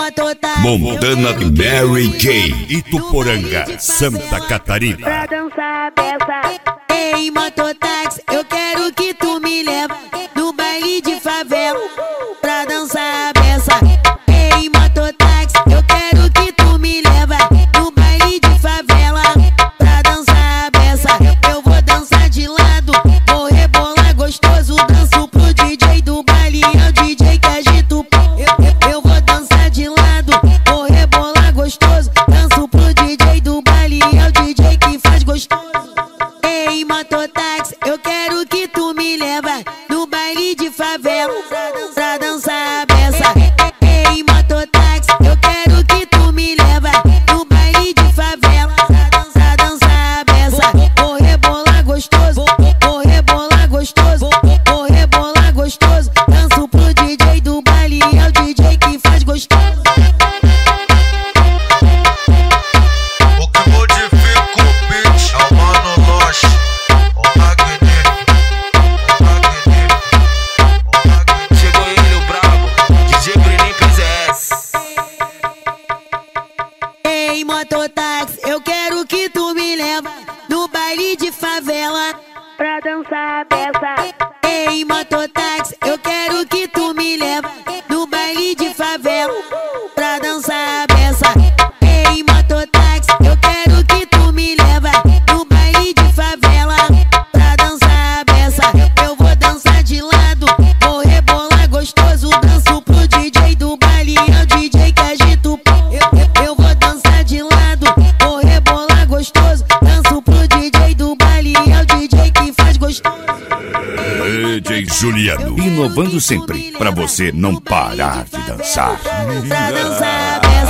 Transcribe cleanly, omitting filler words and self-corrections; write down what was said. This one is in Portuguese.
Montana Mary Kay, Ituporanga, Santa Catarina. Pra dançar a peça. Ei, mototáxi, eu quero que tu me leva no baile de favela pra dançar a peça. Ei, mototáxi, eu quero que tu me leva no baile de favela pra dançar a peça. Eu vou dançar de lado, vou rebolar gostoso, danço pro DJ do baile, é o DJ que agita o pau. Eu vou dançar de lado, vou rebolar gostoso, danço pro DJ do baile, é o DJ que faz gostoso. Ei, mototáxi, eu quero que tu me leva no baile de favela pra dançar a peça. Ei, mototáxi, eu quero que tu me leva no baile de favela pra dançar a peça. Vou rebolar gostoso, vou rebolar gostoso, vou rebolar gostoso, danço pro DJ do baile, é o DJ que faz gostoso. Ei, mototáxi, eu quero que tu me leva no baile de favela Pra dançar a peça. Ei, mototáxi, eu quero que tu me leva no baile de favela pra dançar a peça. Ei, mototáxi, eu quero que tu me leva no baile de favela pra dançar a peça. Eu vou dançar de lado, vou rebolar gostoso, danço pro DJ do baile, é o DJ que agita o pau. Eu vou dançar de lado, vou rebolar gostoso, danço pro DJ do baile, é o DJ que faz gostoso. DJ Juliano, inovando sempre pra você não parar de dançar. Pra dançar a peça.